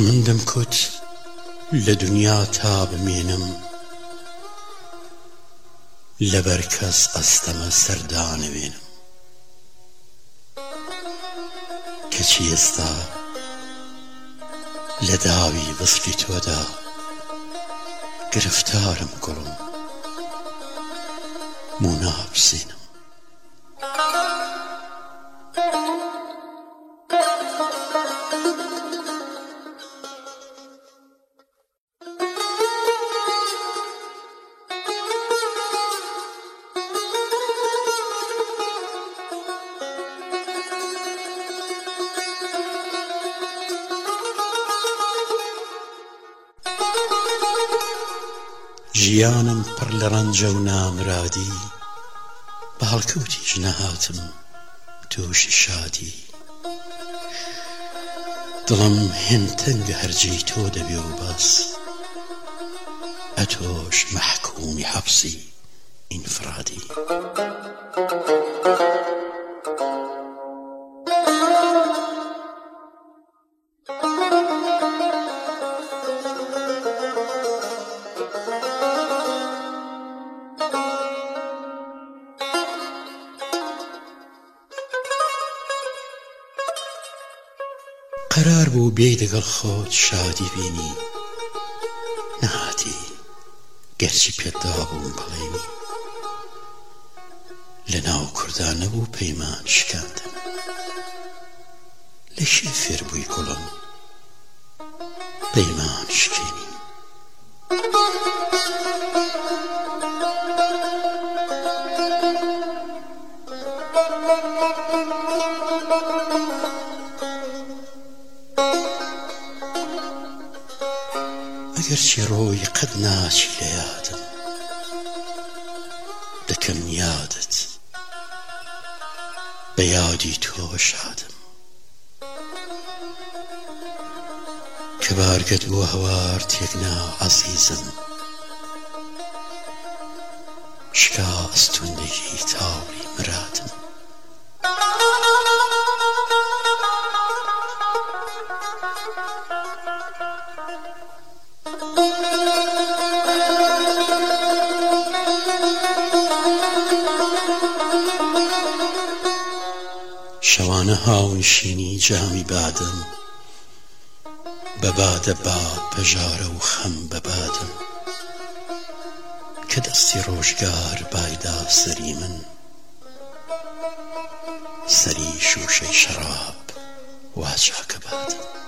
من دەمکوت لە دنیا تا بمێنم، لەبەر کەس ئەستەمە سەردانەوێنم. کەچی ئێستا لە داوی وەسفی تۆدا گرفتارم گوڵم، مو نابسێنم. ژیانم پڕ لە ڕەنجە و نامرادی، بە هەڵکەوتیش نەهاتم تووشی شادی. دڵم هێن تەنگە هەرجەی تۆ دەبێ و بەس، ئەتۆش مەحکومی حەبسی ئینفرادی. قەرار بوو بێی دەگەڵ خۆت شادی بینی، نەهاتی گەرچی پێتدا بووم بڵێنی. لە ناو کوردان نەبوو پەیمان شکاندن، لە شێ فێر بووی گوڵم پەیمان شکێنی. ئەگەرچی ڕۆی قەت ناچی لە یادم، دەکەم یادت بە یادی تۆ شادم. کە بارگەت بووە هەوار تێکنا عەزیزم، شکا ئەستوندەی تاوڵی مرادم. شەوانە هاونشینی جامی بادم، بە بادە باد پەژارە و خەم بە بادم. کە دەستی ڕۆژگار بایدا سەری من، سەری شوشەی شەراب وا چاکە بادم.